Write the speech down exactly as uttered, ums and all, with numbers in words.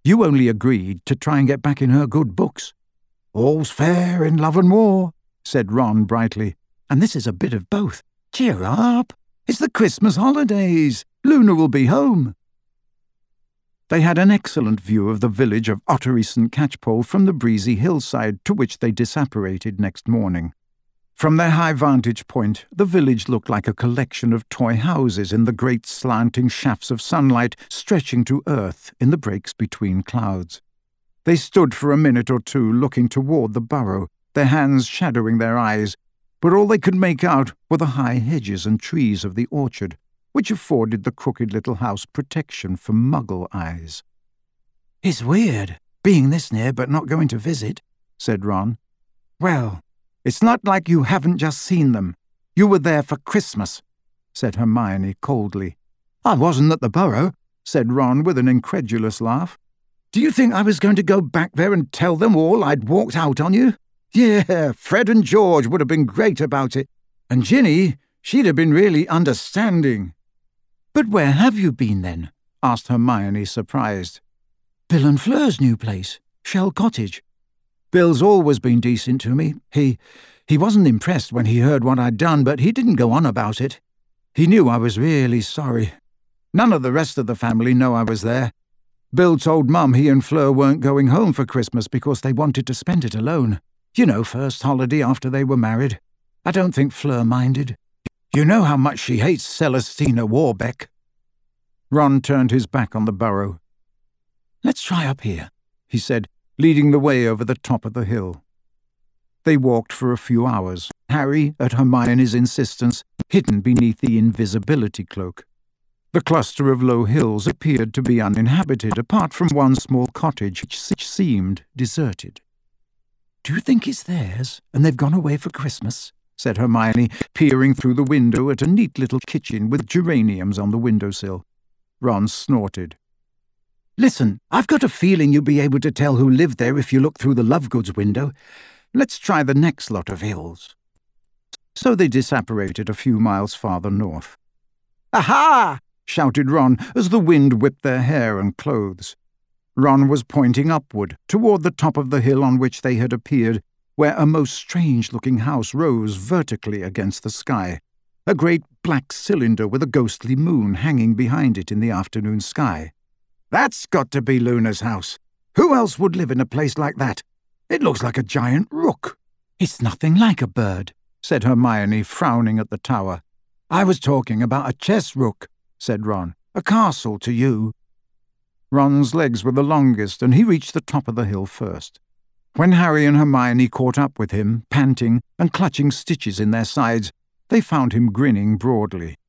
You only agreed to try and get back in her good books." "All's fair in love and war," said Ron brightly. "And this is a bit of both. Cheer up. It's the Christmas holidays. Luna will be home." They had an excellent view of the village of Ottery Saint Catchpole from the breezy hillside to which they disapparated next morning. From their high vantage point, the village looked like a collection of toy houses in the great slanting shafts of sunlight stretching to earth in the breaks between clouds. They stood for a minute or two looking toward the burrow, their hands shadowing their eyes, but all they could make out were the high hedges and trees of the orchard, which afforded the crooked little house protection from muggle eyes. "It's weird, being this near but not going to visit," said Ron. "Well, it's not like you haven't just seen them. You were there for Christmas," said Hermione coldly. "I wasn't at the burrow," said Ron with an incredulous laugh. "Do you think I was going to go back there and tell them all I'd walked out on you? Yeah, Fred and George would have been great about it. And Ginny, she'd have been really understanding." "But where have you been then?" asked Hermione, surprised. "Bill and Fleur's new place, Shell Cottage. Bill's always been decent to me. He he wasn't impressed when he heard what I'd done, but he didn't go on about it. He knew I was really sorry. None of the rest of the family know I was there. Bill told Mum he and Fleur weren't going home for Christmas because they wanted to spend it alone. You know, first holiday after they were married. I don't think Fleur minded. You know how much she hates Celestina Warbeck." Ron turned his back on the burrow. "Let's try up here," he said, leading the way over the top of the hill. They walked for a few hours, Harry, at Hermione's insistence, hidden beneath the invisibility cloak. The cluster of low hills appeared to be uninhabited, apart from one small cottage which seemed deserted. "Do you think it's theirs, and they've gone away for Christmas?" said Hermione, peering through the window at a neat little kitchen with geraniums on the windowsill. Ron snorted. "Listen, I've got a feeling you'll be able to tell who lived there if you look through the Lovegoods window. Let's try the next lot of hills." So they disapparated a few miles farther north. "Aha!" shouted Ron as the wind whipped their hair and clothes. Ron was pointing upward, toward the top of the hill on which they had appeared, where a most strange-looking house rose vertically against the sky, a great black cylinder with a ghostly moon hanging behind it in the afternoon sky. "That's got to be Luna's house. Who else would live in a place like that? It looks like a giant rook." "It's nothing like a bird," said Hermione, frowning at the tower. "I was talking about a chess rook," said Ron. "A castle to you." Ron's legs were the longest, and he reached the top of the hill first. When Harry and Hermione caught up with him, panting and clutching stitches in their sides, they found him grinning broadly.